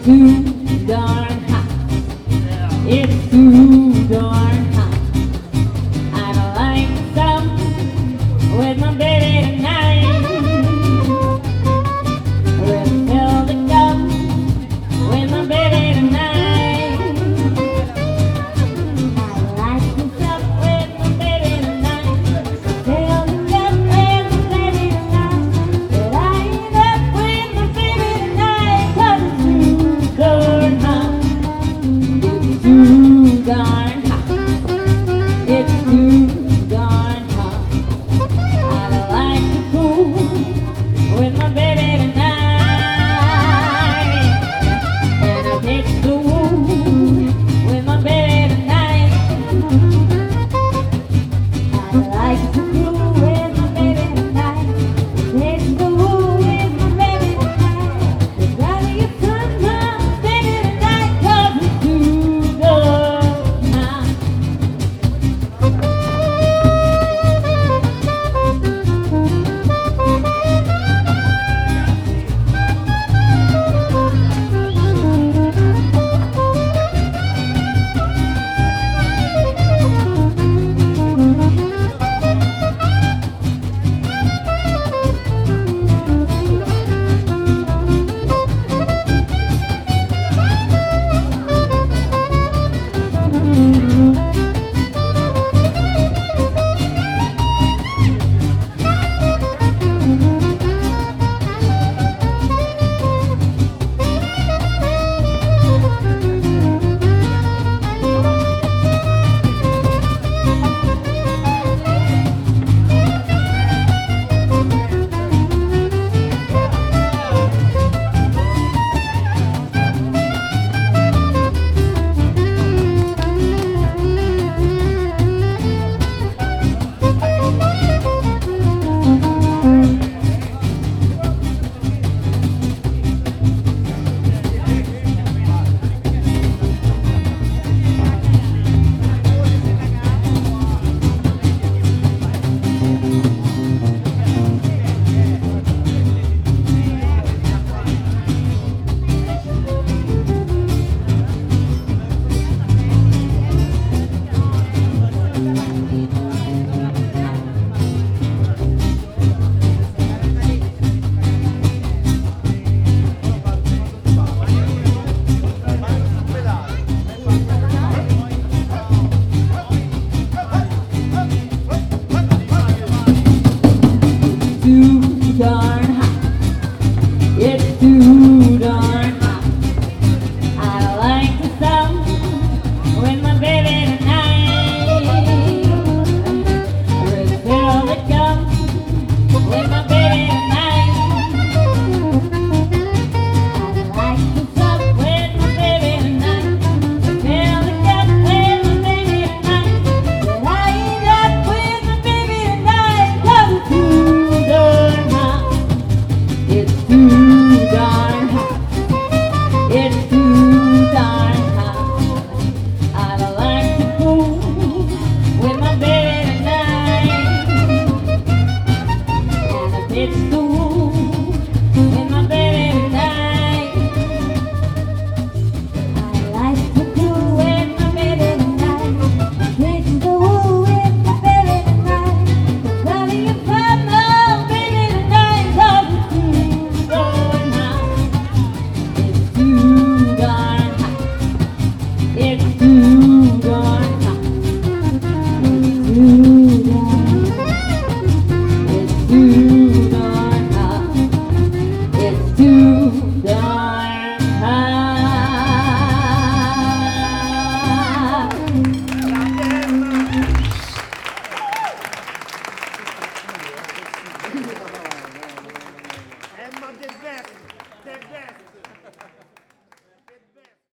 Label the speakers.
Speaker 1: too darn hot. It's too darn hot. I don't like to stop with my baby tonight. We'll fill the cup with my baby tonight. I like to stop with my baby tonight. Fill the cup with my baby tonight. But I end up with my baby tonight. 'Cause it's too darn hot. It's too darn hot. It's too darn hot. I don't like to fool with my baby tonight. And I take the wool with my baby tonight. I like to fool with my baby tonight. Take the wool with my baby tonight. I'd rather you come my baby tonight. 'Cause it's too darn hot. Too darn hot. It's too darn hot. I don't like to stop with my baby tonight. Let's fill the cup with my baby tonight. I like to stop with my baby tonight. Fill the cup with my baby tonight. But I end up with my baby tonight. 'Cause it's too darn hot. It's too darn hot. It's too darn hot. I don't like to fool with my baby tonight. And if it's the